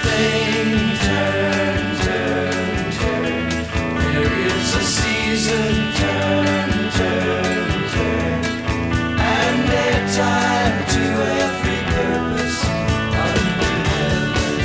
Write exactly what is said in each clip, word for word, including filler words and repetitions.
everything turn, turn, turn. There is a season, turn, turn, turn. And a time to every purpose under heaven.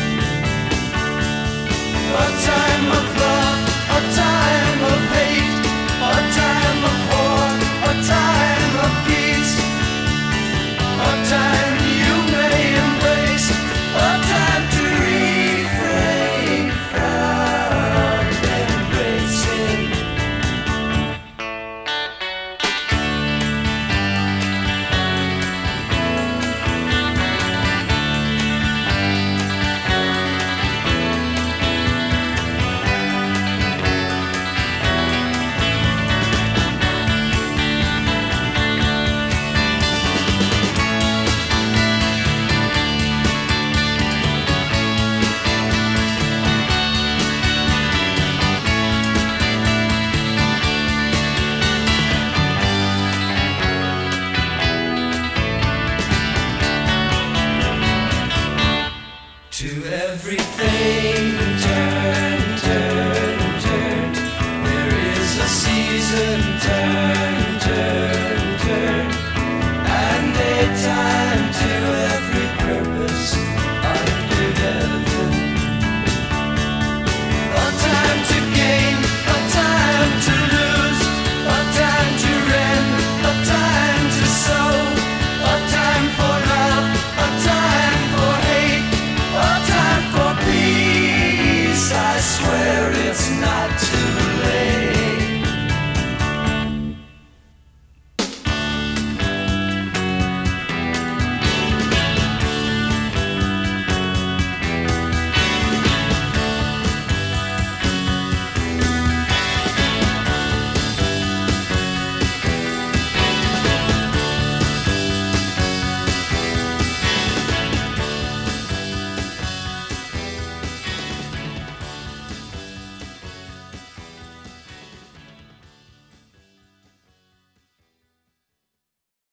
A time of love, a time of hate, a time of war, a time of peace, a time you may embrace, a time to refrain from embracing. To everything